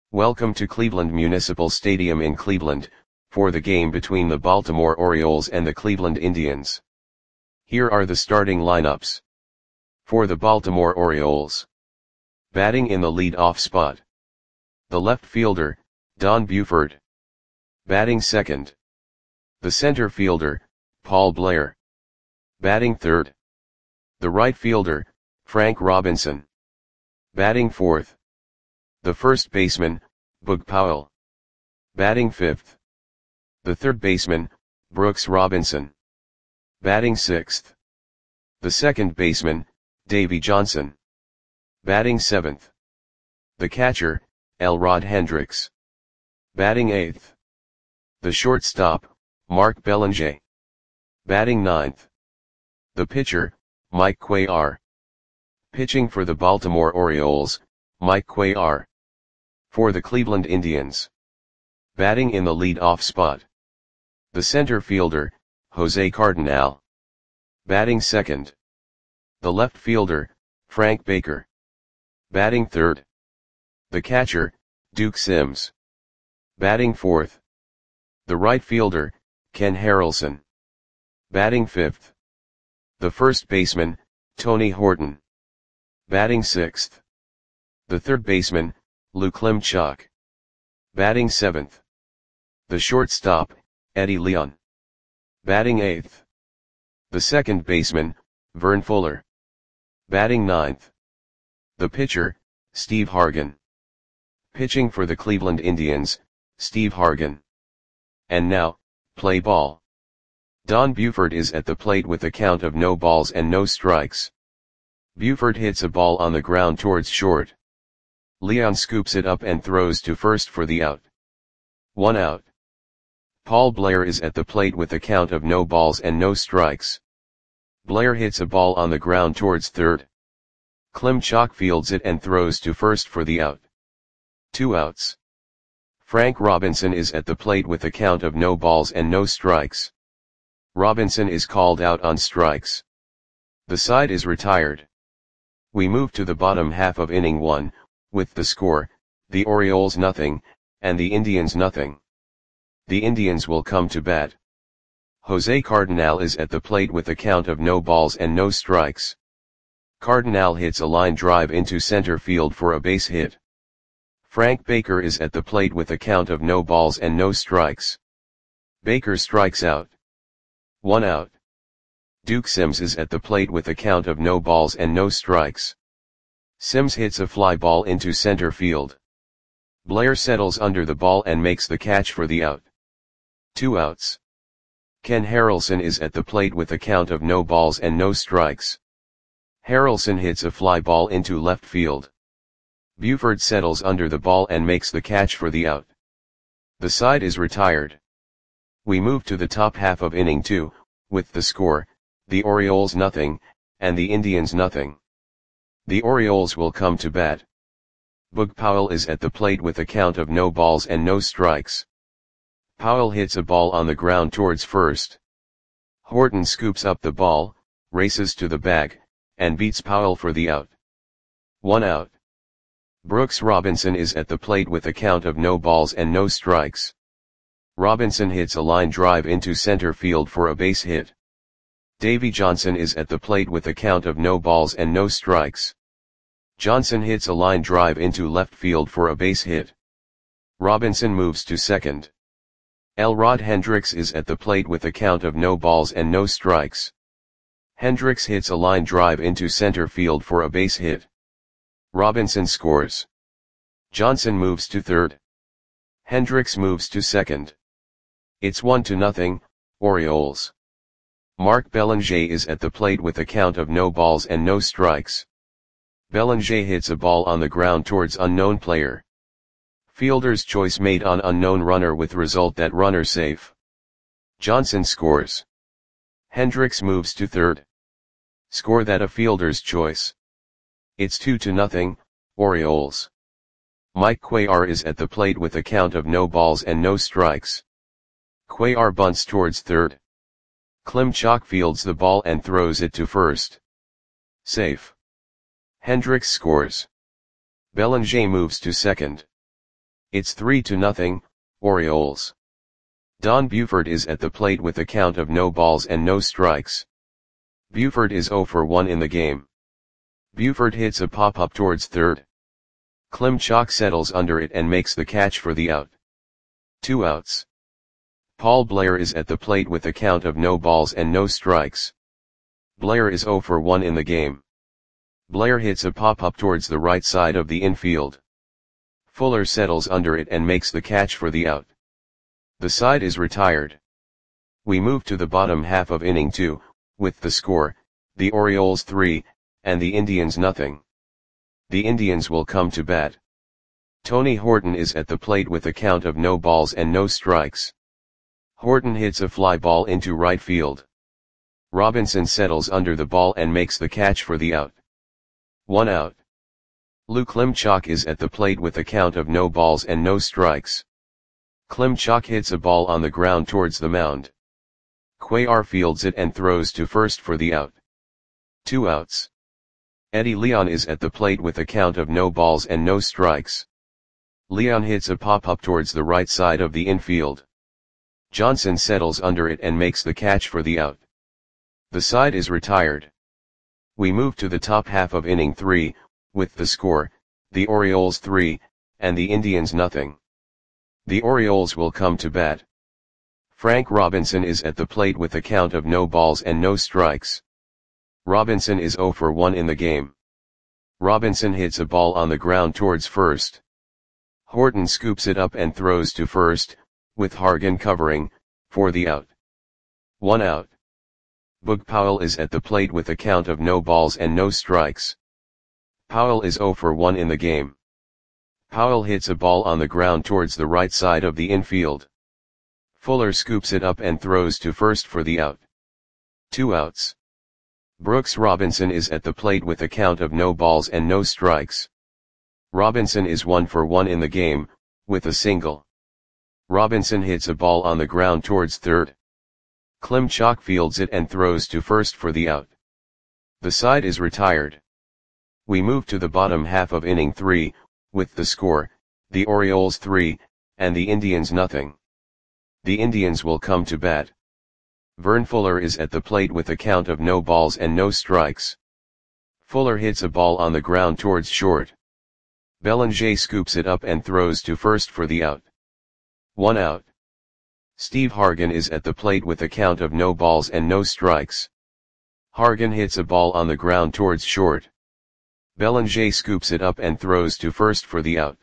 Welcome to Cleveland Municipal Stadium in Cleveland, for the game between the Baltimore Orioles and the Cleveland Indians. Here are the starting lineups. For the Baltimore Orioles. Batting in the lead-off spot. The left fielder, Don Buford. Batting second. The center fielder, Paul Blair. Batting third. The right fielder, Frank Robinson. Batting fourth. The first baseman, Boog Powell. Batting fifth. The third baseman, Brooks Robinson. Batting sixth. The second baseman, Davey Johnson. Batting seventh. The catcher, Elrod Hendricks. Batting eighth. The shortstop, Mark Belanger. Batting ninth. The pitcher, Mike Cuellar. Pitching for the Baltimore Orioles, Mike Cuellar. For the Cleveland Indians. Batting in the lead-off spot. The center fielder, Jose Cardenal. Batting second. The left fielder, Frank Baker. Batting third. The catcher, Duke Sims. Batting fourth. The right fielder, Ken Harrelson. Batting fifth. The first baseman, Tony Horton. Batting sixth. The third baseman, Lou Klimchuk. Batting seventh. The shortstop, Eddie Leon. Batting eighth. The second baseman, Vern Fuller. Batting ninth. The pitcher, Steve Hargan. Pitching for the Cleveland Indians, Steve Hargan. And now, play ball. Don Buford is at the plate with a count of no balls and no strikes. Buford hits a ball on the ground towards short. Leon scoops it up and throws to first for the out. 1 out. Paul Blair is at the plate with a count of no balls and no strikes. Blair hits a ball on the ground towards third. Klimchuk fields it and throws to first for the out. 2 outs. Frank Robinson is at the plate with a count of no balls and no strikes. Robinson is called out on strikes. The side is retired. We move to the bottom half of inning 1, with the score, the Orioles nothing, and the Indians nothing. The Indians will come to bat. Jose Cardenal is at the plate with a count of no balls and no strikes. Cardenal hits a line drive into center field for a base hit. Frank Baker is at the plate with a count of no balls and no strikes. Baker strikes out. 1 out. Duke Sims is at the plate with a count of no balls and no strikes. Sims hits a fly ball into center field. Blair settles under the ball and makes the catch for the out. 2 outs. Ken Harrelson is at the plate with a count of no balls and no strikes. Harrelson hits a fly ball into left field. Buford settles under the ball and makes the catch for the out. The side is retired. We move to the top half of inning 2, with the score, the Orioles nothing, and the Indians nothing. The Orioles will come to bat. Boog Powell is at the plate with a count of no balls and no strikes. Powell hits a ball on the ground towards first. Horton scoops up the ball, races to the bag, and beats Powell for the out. 1 out. Brooks Robinson is at the plate with a count of no balls and no strikes. Robinson hits a line drive into center field for a base hit. Davey Johnson is at the plate with a count of no balls and no strikes. Johnson hits a line drive into left field for a base hit. Robinson moves to second. Elrod Hendricks is at the plate with a count of no balls and no strikes. Hendricks hits a line drive into center field for a base hit. Robinson scores. Johnson moves to third. Hendricks moves to second. It's 1-0, Orioles. Mark Belanger is at the plate with a count of no balls and no strikes. Belanger hits a ball on the ground towards unknown player. Fielder's choice made on unknown runner with result that runner safe. Johnson scores. Hendricks moves to third. Score that a fielder's choice. It's 2-0, Orioles. Mike Cuellar is at the plate with a count of no balls and no strikes. Cuellar bunts towards third. Klimchuk fields the ball and throws it to first. Safe. Hendricks scores. Belanger moves to second. It's 3-0, Orioles. Don Buford is at the plate with a count of no balls and no strikes. Buford is 0 for 1 in the game. Buford hits a pop-up towards third. Klimchak settles under it and makes the catch for the out. 2 outs. Paul Blair is at the plate with a count of no balls and no strikes. Blair is 0 for 1 in the game. Blair hits a pop-up towards the right side of the infield. Fuller settles under it and makes the catch for the out. The side is retired. We move to the bottom half of inning 2, with the score, the Orioles 3, and the Indians nothing. The Indians will come to bat. Tony Horton is at the plate with a count of no balls and no strikes. Horton hits a fly ball into right field. Robinson settles under the ball and makes the catch for the out. 1 out. Lou Klimchak is at the plate with a count of no balls and no strikes. Klimchak hits a ball on the ground towards the mound. Cuellar fields it and throws to first for the out. 2 outs. Eddie Leon is at the plate with a count of no balls and no strikes. Leon hits a pop-up towards the right side of the infield. Johnson settles under it and makes the catch for the out. The side is retired. We move to the top half of inning 3, with the score, the Orioles 3, and the Indians nothing. The Orioles will come to bat. Frank Robinson is at the plate with a count of no balls and no strikes. Robinson is 0 for 1 in the game. Robinson hits a ball on the ground towards first. Horton scoops it up and throws to first, with Hargan covering, for the out. 1 out. Boog Powell is at the plate with a count of no balls and no strikes. Powell is 0 for 1 in the game. Powell hits a ball on the ground towards the right side of the infield. Fuller scoops it up and throws to first for the out. 2 outs. Brooks Robinson is at the plate with a count of no balls and no strikes. Robinson is 1 for 1 in the game, with a single. Robinson hits a ball on the ground towards third. Klimchak fields it and throws to first for the out. The side is retired. We move to the bottom half of inning 3, with the score, the Orioles 3, and the Indians nothing. The Indians will come to bat. Vern Fuller is at the plate with a count of no balls and no strikes. Fuller hits a ball on the ground towards short. Bellinger scoops it up and throws to first for the out. 1 out. Steve Hargan is at the plate with a count of no balls and no strikes. Hargan hits a ball on the ground towards short. Bellinger scoops it up and throws to first for the out.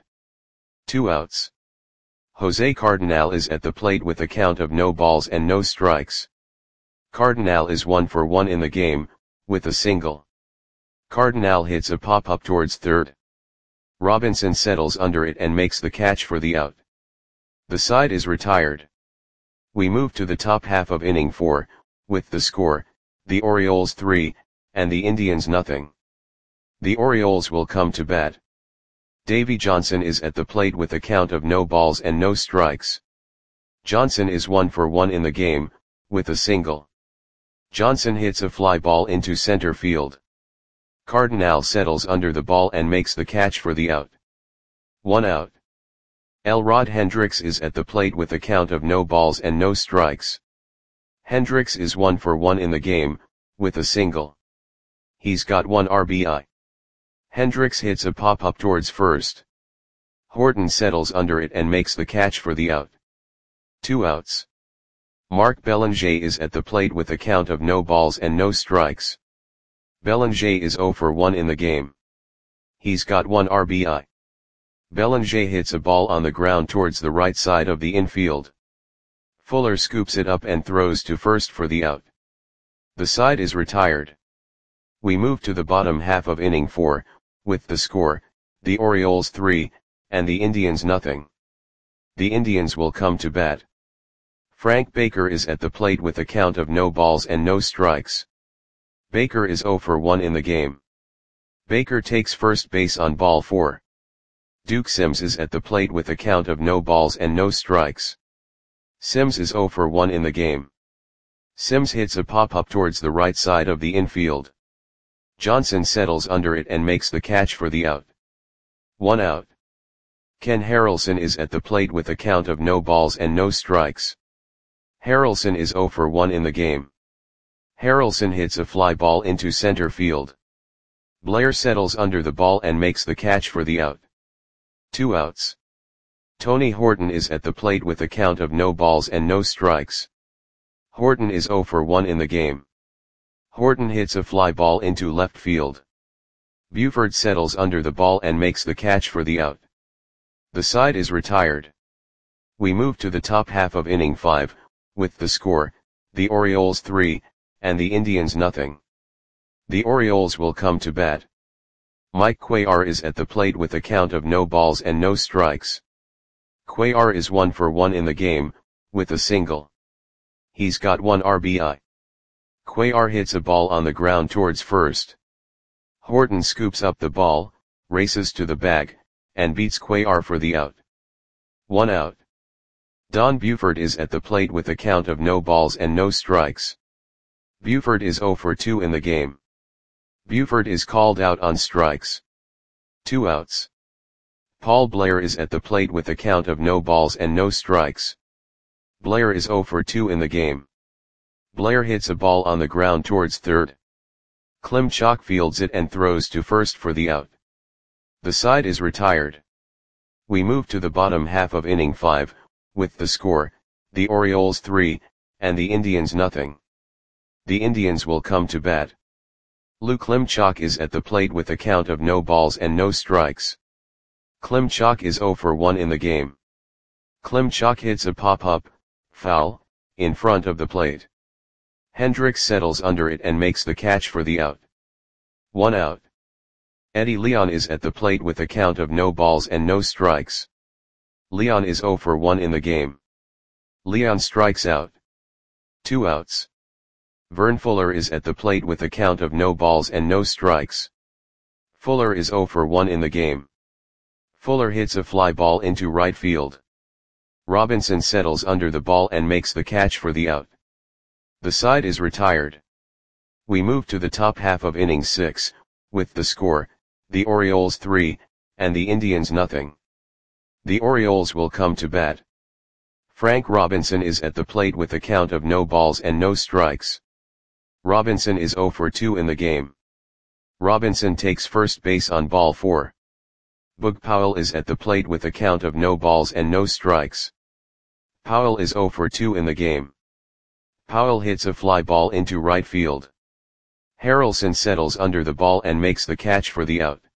2 outs. Jose Cardinal is at the plate with a count of no balls and no strikes. Cardinal is 1 for 1 in the game, with a single. Cardinal hits a pop-up towards third. Robinson settles under it and makes the catch for the out. The side is retired. We move to the top half of inning 4, with the score, the Orioles 3, and the Indians nothing. The Orioles will come to bat. Davey Johnson is at the plate with a count of no balls and no strikes. Johnson is 1 for 1 in the game, with a single. Johnson hits a fly ball into center field. Cardinal settles under the ball and makes the catch for the out. 1 out. Elrod Hendricks is at the plate with a count of no balls and no strikes. Hendricks is 1 for 1 in the game, with a single. He's got 1 RBI. Hendricks hits a pop-up towards first. Horton settles under it and makes the catch for the out. 2 outs. Mark Bellinger is at the plate with a count of no balls and no strikes. Bellinger is 0 for 1 in the game. He's got 1 RBI. Bellinger hits a ball on the ground towards the right side of the infield. Fuller scoops it up and throws to first for the out. The side is retired. We move to the bottom half of inning 4, with the score, the Orioles 3, and the Indians nothing. The Indians will come to bat. Frank Baker is at the plate with a count of no balls and no strikes. Baker is 0 for 1 in the game. Baker takes first base on ball 4. Duke Sims is at the plate with a count of no balls and no strikes. Sims is 0 for 1 in the game. Sims hits a pop-up towards the right side of the infield. Johnson settles under it and makes the catch for the out. 1 out. Ken Harrelson is at the plate with a count of no balls and no strikes. Harrelson is 0 for 1 in the game. Harrelson hits a fly ball into center field. Blair settles under the ball and makes the catch for the out. 2 outs. Tony Horton is at the plate with a count of no balls and no strikes. Horton is 0 for 1 in the game. Horton hits a fly ball into left field. Buford settles under the ball and makes the catch for the out. The side is retired. We move to the top half of inning 5, with the score, the Orioles 3, and the Indians nothing. The Orioles will come to bat. Mike Cuellar is at the plate with a count of no balls and no strikes. Cuellar is 1 for 1 in the game, with a single. He's got 1 RBI. Cuellar hits a ball on the ground towards first. Horton scoops up the ball, races to the bag, and beats Cuellar for the out. 1 out. Don Buford is at the plate with a count of no balls and no strikes. Buford is 0 for 2 in the game. Buford is called out on strikes. 2 outs. Paul Blair is at the plate with a count of no balls and no strikes. Blair is 0 for 2 in the game. Blair hits a ball on the ground towards third. Klimchak fields it and throws to first for the out. The side is retired. We move to the bottom half of inning 5, with the score, the Orioles 3, and the Indians nothing. The Indians will come to bat. Lou Klimchak is at the plate with a count of no balls and no strikes. Klimchak is 0 for 1 in the game. Klimchak hits a pop-up, foul, in front of the plate. Hendricks settles under it and makes the catch for the out. 1 out. Eddie Leon is at the plate with a count of no balls and no strikes. Leon is 0 for 1 in the game. Leon strikes out. 2 outs. Vern Fuller is at the plate with a count of no balls and no strikes. Fuller is 0 for 1 in the game. Fuller hits a fly ball into right field. Robinson settles under the ball and makes the catch for the out. The side is retired. We move to the top half of inning 6, with the score, the Orioles 3, and the Indians nothing. The Orioles will come to bat. Frank Robinson is at the plate with a count of no balls and no strikes. Robinson is 0 for 2 in the game. Robinson takes first base on ball 4. Boog Powell is at the plate with a count of no balls and no strikes. Powell is 0 for 2 in the game. Powell hits a fly ball into right field. Harrelson settles under the ball and makes the catch for the out.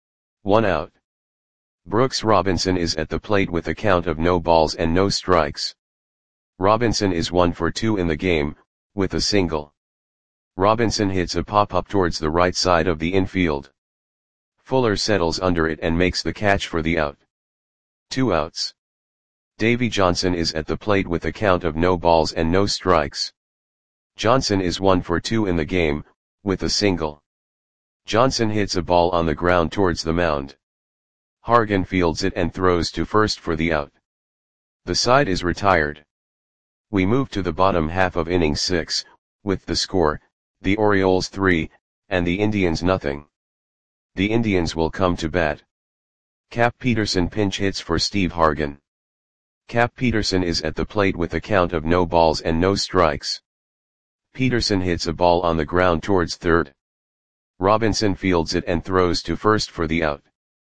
1 out. Brooks Robinson is at the plate with a count of no balls and no strikes. Robinson is 1 for 2 in the game, with a single. Robinson hits a pop-up towards the right side of the infield. Fuller settles under it and makes the catch for the out. 2 outs. Davy Johnson is at the plate with a count of no balls and no strikes. Johnson is 1 for 2 in the game, with a single. Johnson hits a ball on the ground towards the mound. Hargan fields it and throws to first for the out. The side is retired. We move to the bottom half of inning 6, with the score, the Orioles 3, and the Indians nothing. The Indians will come to bat. Cap Peterson pinch hits for Steve Hargan. Cap Peterson is at the plate with a count of no balls and no strikes. Peterson hits a ball on the ground towards third. Robinson fields it and throws to first for the out.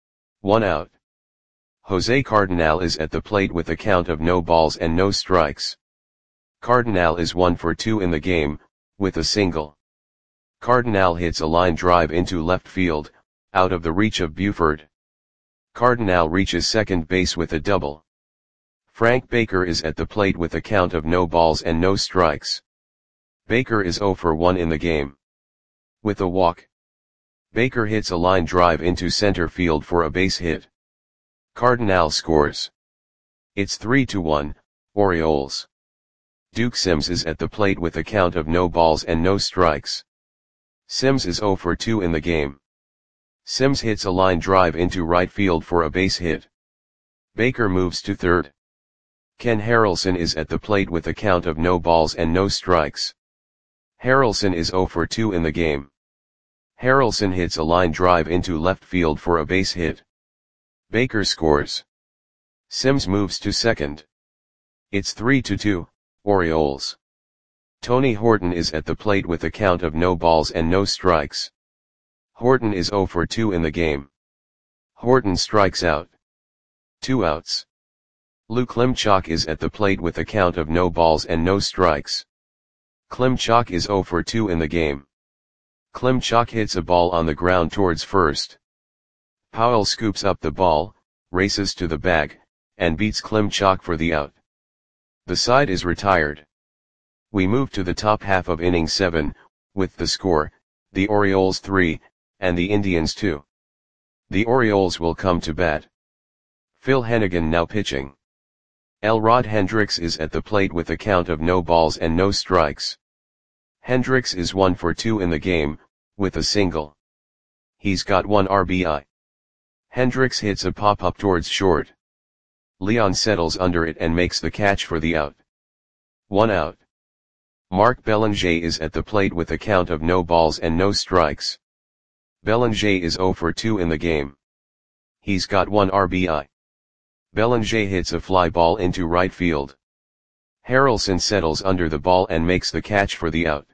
1 out. Jose Cardinal is at the plate with a count of no balls and no strikes. Cardinal is 1 for 2 in the game, with a single. Cardinal hits a line drive into left field, out of the reach of Buford. Cardinal reaches second base with a double. Frank Baker is at the plate with a count of no balls and no strikes. Baker is 0 for 1 in the game. With a walk. Baker hits a line drive into center field for a base hit. Cardinal scores. It's 3-1, Orioles. Duke Sims is at the plate with a count of no balls and no strikes. Sims is 0 for 2 in the game. Sims hits a line drive into right field for a base hit. Baker moves to third. Ken Harrelson is at the plate with a count of no balls and no strikes. Harrelson is 0 for 2 in the game. Harrelson hits a line drive into left field for a base hit. Baker scores. Sims moves to second. It's 3-2, Orioles. Tony Horton is at the plate with a count of no balls and no strikes. Horton is 0 for 2 in the game. Horton strikes out. 2 outs. Lou Klimchak is at the plate with a count of no balls and no strikes. Klimchak is 0 for 2 in the game. Klimchak hits a ball on the ground towards first. Powell scoops up the ball, races to the bag, and beats Klimchak for the out. The side is retired. We move to the top half of inning 7, with the score, the Orioles 3, and the Indians 2. The Orioles will come to bat. Phil Hennigan now pitching. Elrod Hendricks is at the plate with a count of no balls and no strikes. Hendricks is 1 for 2 in the game, with a single. He's got 1 RBI. Hendricks hits a pop-up towards short. Leon settles under it and makes the catch for the out. 1 out. Mark Belanger is at the plate with a count of no balls and no strikes. Belanger is 0 for 2 in the game. He's got 1 RBI. Belanger hits a fly ball into right field. Harrelson settles under the ball and makes the catch for the out.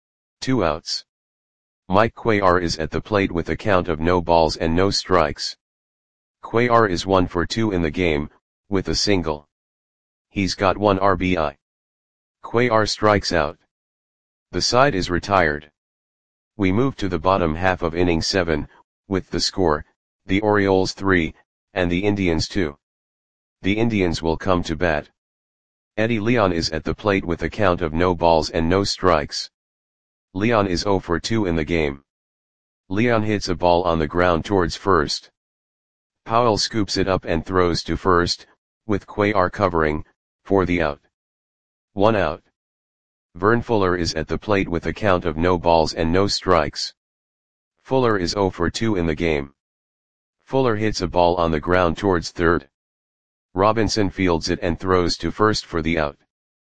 2 outs. Mike Cuellar is at the plate with a count of no balls and no strikes. Cuellar is 1 for 2 in the game, with a single. He's got 1 RBI. Cuellar strikes out. The side is retired. We move to the bottom half of inning 7, with the score, the Orioles 3, and the Indians 2. The Indians will come to bat. Eddie Leon is at the plate with a count of no balls and no strikes. Leon is 0 for 2 in the game. Leon hits a ball on the ground towards first. Powell scoops it up and throws to first, with Cuellar covering, for the out. 1 out. Vern Fuller is at the plate with a count of no balls and no strikes. Fuller is 0 for 2 in the game. Fuller hits a ball on the ground towards third. Robinson fields it and throws to first for the out.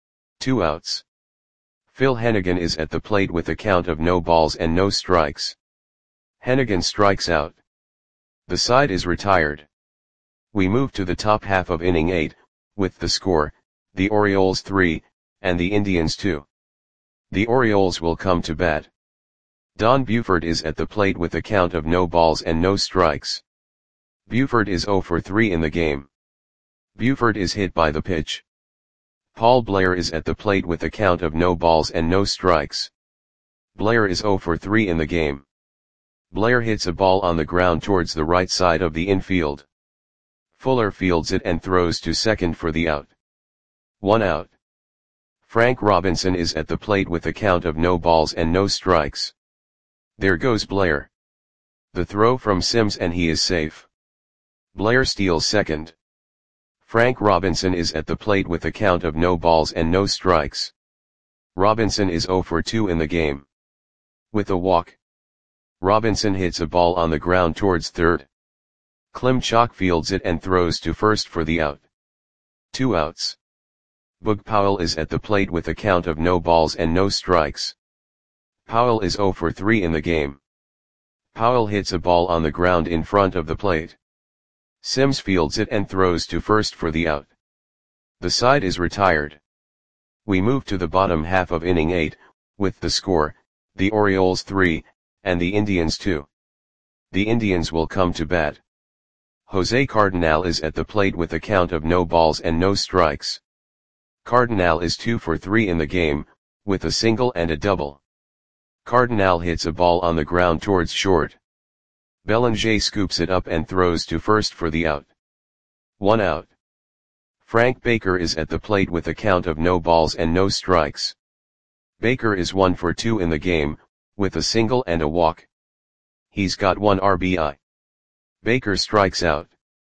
2 outs. Phil Hennigan is at the plate with a count of no balls and no strikes. Hennigan strikes out. The side is retired. We move to the top half of inning 8, with the score, the Orioles 3, and the Indians 2. The Orioles will come to bat. Don Buford is at the plate with a count of no balls and no strikes. Buford is 0 for 3 in the game. Buford is hit by the pitch. Paul Blair is at the plate with a count of no balls and no strikes. Blair is 0 for 3 in the game. Blair hits a ball on the ground towards the right side of the infield. Fuller fields it and throws to second for the out. 1 out. Frank Robinson is at the plate with a count of no balls and no strikes. There goes Blair. The throw from Sims and he is safe. Blair steals second. Frank Robinson is at the plate with a count of no balls and no strikes. Robinson is 0 for 2 in the game. With a walk. Robinson hits a ball on the ground towards third. Klimchak fields it and throws to first for the out. 2 outs. Boog Powell is at the plate with a count of no balls and no strikes. Powell is 0 for 3 in the game. Powell hits a ball on the ground in front of the plate. Sims fields it and throws to first for the out. The side is retired. We move to the bottom half of inning 8, with the score, the Orioles 3, and the Indians 2. The Indians will come to bat. Jose Cardenal is at the plate with a count of no balls and no strikes. Cardenal is 2 for 3 in the game, with a single and a double. Cardenal hits a ball on the ground towards short. Belanger scoops it up and throws to first for the out. 1 out. Frank Baker is at the plate with a count of no balls and no strikes. Baker is 1 for 2 in the game, with a single and a walk. He's got 1 RBI. Baker strikes out.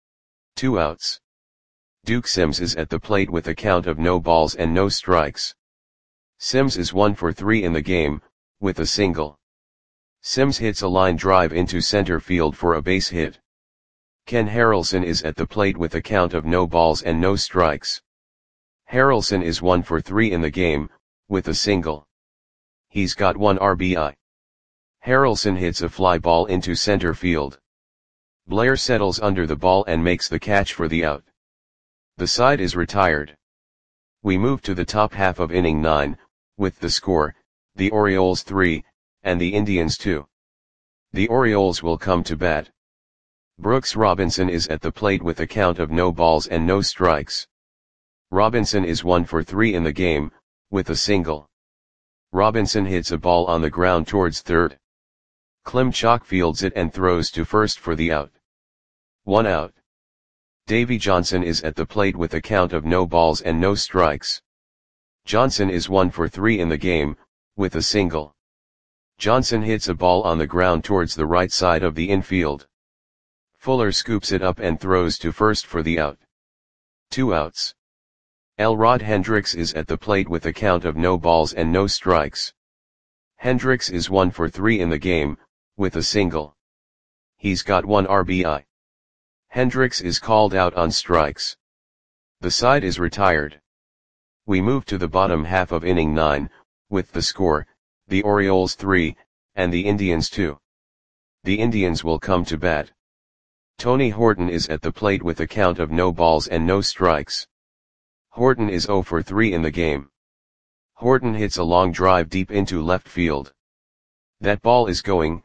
2 outs. Duke Sims is at the plate with a count of no balls and no strikes. Sims is 1 for 3 in the game, with a single. Sims hits a line drive into center field for a base hit. Ken Harrelson is at the plate with a count of no balls and no strikes. Harrelson is 1 for 3 in the game, with a single. He's got 1 RBI. Harrelson hits a fly ball into center field. Blair settles under the ball and makes the catch for the out. The side is retired. We move to the top half of inning 9, with the score, the Orioles 3, and the Indians 2. The Orioles will come to bat. Brooks Robinson is at the plate with a count of no balls and no strikes. Robinson is 1 for 3 in the game, with a single. Robinson hits a ball on the ground towards third. Klimchak fields it and throws to first for the out. 1 out. Davy Johnson is at the plate with a count of no balls and no strikes. Johnson is 1 for 3 in the game, with a single. Johnson hits a ball on the ground towards the right side of the infield. Fuller scoops it up and throws to first for the out. 2 outs. Elrod Hendricks is at the plate with a count of no balls and no strikes. Hendricks is 1 for 3 in the game, with a single. He's got 1 RBI. Hendricks is called out on strikes. The side is retired. We move to the bottom half of inning 9, with the score, the Orioles 3, and the Indians 2. The Indians will come to bat. Tony Horton is at the plate with a count of no balls and no strikes. Horton is 0 for 3 in the game. Horton hits a long drive deep into left field. That ball is gone.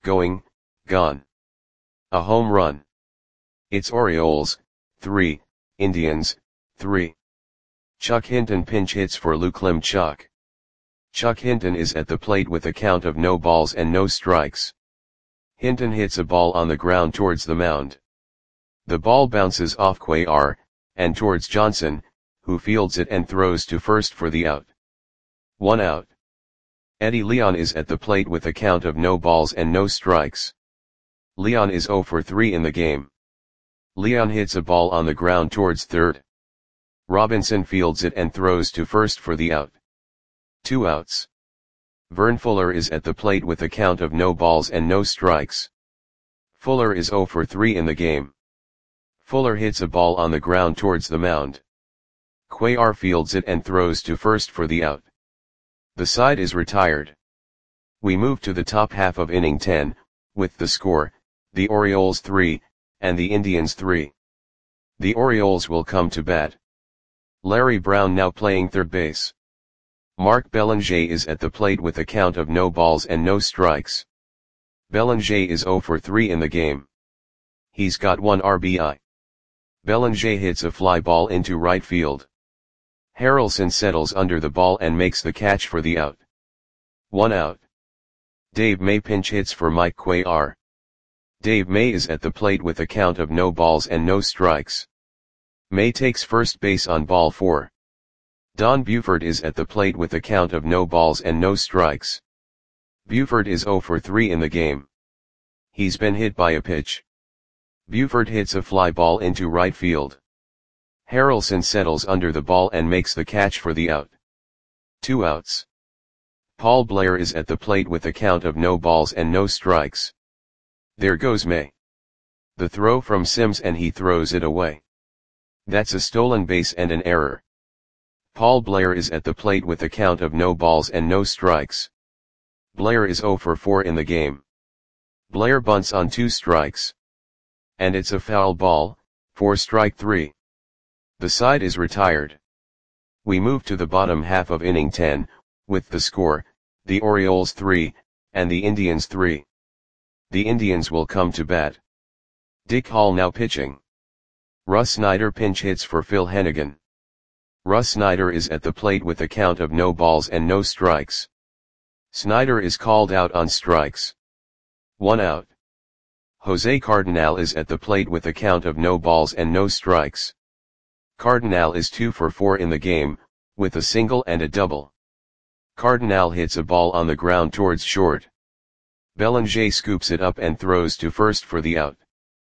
A home run. It's Orioles, 3, Indians, 3. Chuck Hinton pinch hits for Lou Klimchak. Chuck Hinton is at the plate with a count of no balls and no strikes. Hinton hits a ball on the ground towards the mound. The ball bounces off Cuellar, and towards Johnson, who fields it and throws to first for the out. 1 out. Eddie Leon is at the plate with a count of no balls and no strikes. Leon is 0 for 3 in the game. Leon hits a ball on the ground towards third. Robinson fields it and throws to first for the out. 2 outs. Vern Fuller is at the plate with a count of no balls and no strikes. Fuller is 0 for 3 in the game. Fuller hits a ball on the ground towards the mound. Cuellar fields it and throws to first for the out. The side is retired. We move to the top half of inning 10, with the score, the Orioles 3, and the Indians 3. The Orioles will come to bat. Larry Brown now playing third base. Mark Belanger is at the plate with a count of no balls and no strikes. Belanger is 0 for 3 in the game. He's got 1 RBI. Belanger hits a fly ball into right field. Harrelson settles under the ball and makes the catch for the out. 1 out. Dave May pinch hits for Mike Cuellar. Dave May is at the plate with a count of no balls and no strikes. May takes first base on ball 4. Don Buford is at the plate with a count of no balls and no strikes. Buford is 0 for 3 in the game. He's been hit by a pitch. Buford hits a fly ball into right field. Harrelson settles under the ball and makes the catch for the out. 2 outs. Paul Blair is at the plate with a count of no balls and no strikes. There goes May. The throw from Sims and he throws it away. That's a stolen base and an error. Paul Blair is at the plate with a count of no balls and no strikes. Blair is 0 for 4 in the game. Blair bunts on 2 strikes. And it's a foul ball, for strike 3. The side is retired. We move to the bottom half of inning 10, with the score, the Orioles 3, and the Indians 3. The Indians will come to bat. Dick Hall now pitching. Russ Snyder pinch hits for Phil Hennigan. Russ Snyder is at the plate with a count of no balls and no strikes. Snyder is called out on strikes. 1 out. Jose Cardinal is at the plate with a count of no balls and no strikes. Cardinal is 2 for 4 in the game, with a single and a double. Cardinal hits a ball on the ground towards short. Belanger scoops it up and throws to first for the out.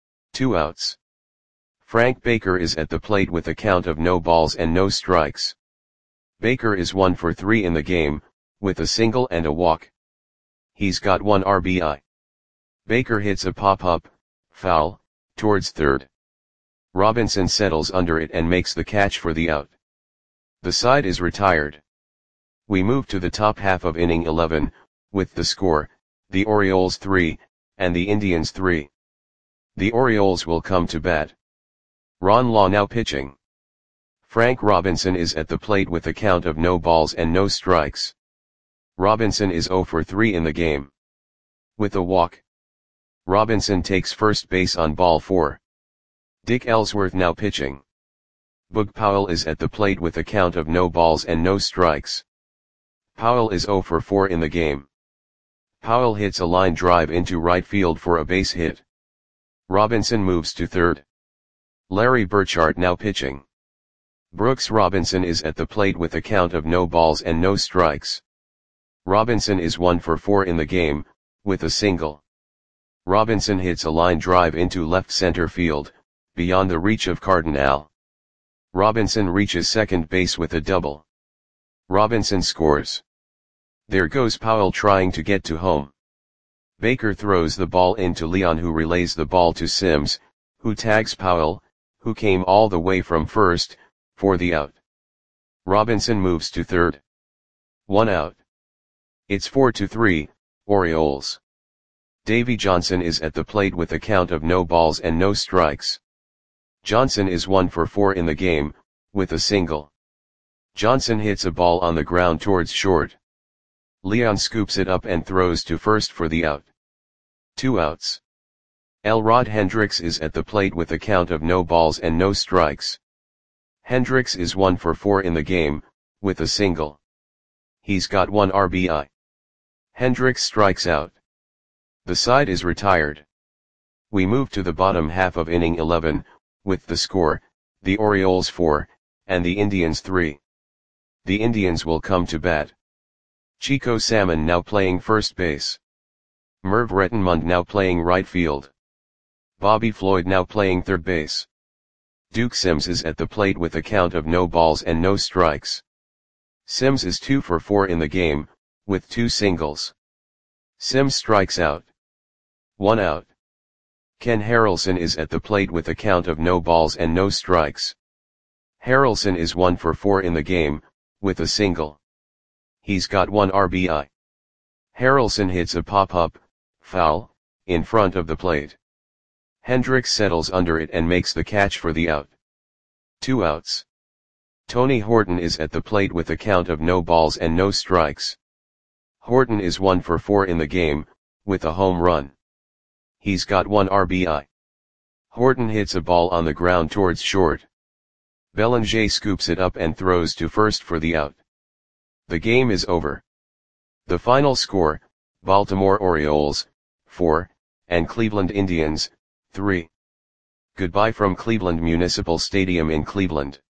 2 outs. Frank Baker is at the plate with a count of no balls and no strikes. Baker is 1 for 3 in the game, with a single and a walk. He's got 1 RBI. Baker hits a pop-up, foul, towards third. Robinson settles under it and makes the catch for the out. The side is retired. We move to the top half of inning 11, with the score, the Orioles 3, and the Indians 3. The Orioles will come to bat. Ron Law now pitching. Frank Robinson is at the plate with a count of no balls and no strikes. Robinson is 0 for 3 in the game. With a walk, Robinson takes first base on ball 4. Dick Ellsworth now pitching. Boog Powell is at the plate with a count of no balls and no strikes. Powell is 0 for 4 in the game. Powell hits a line drive into right field for a base hit. Robinson moves to third. Larry Burchart now pitching. Brooks Robinson is at the plate with a count of no balls and no strikes. Robinson is 1 for 4 in the game, with a single. Robinson hits a line drive into left center field, beyond the reach of Cardinal. Robinson reaches second base with a double. Robinson scores. There goes Powell trying to get to home. Baker throws the ball into Leon, who relays the ball to Sims, who tags Powell, who came all the way from first, for the out. Robinson moves to third. 1 out. It's 4-3, Orioles. Davy Johnson is at the plate with a count of no balls and no strikes. Johnson is 1 for 4 in the game, with a single. Johnson hits a ball on the ground towards short. Leon scoops it up and throws to first for the out. 2 outs. Elrod Hendricks is at the plate with a count of no balls and no strikes. Hendricks is 1 for 4 in the game, with a single. He's got 1 RBI. Hendricks strikes out. The side is retired. We move to the bottom half of inning 11, with the score, the Orioles 4, and the Indians 3. The Indians will come to bat. Chico Salmon now playing first base. Merv Rettenmund now playing right field. Bobby Floyd now playing third base. Duke Sims is at the plate with a count of no balls and no strikes. Sims is 2 for 4 in the game, with 2 singles. Sims strikes out. 1 out. Ken Harrelson is at the plate with a count of no balls and no strikes. Harrelson is 1 for 4 in the game, with a single. He's got 1 RBI. Harrelson hits a pop-up, foul, in front of the plate. Hendricks settles under it and makes the catch for the out. 2 outs. Tony Horton is at the plate with a count of no balls and no strikes. Horton is 1 for 4 in the game, with a home run. He's got 1 RBI. Horton hits a ball on the ground towards short. Bellinger scoops it up and throws to first for the out. The game is over. The final score, Baltimore Orioles, 4, and Cleveland Indians, 3. Goodbye from Cleveland Municipal Stadium in Cleveland.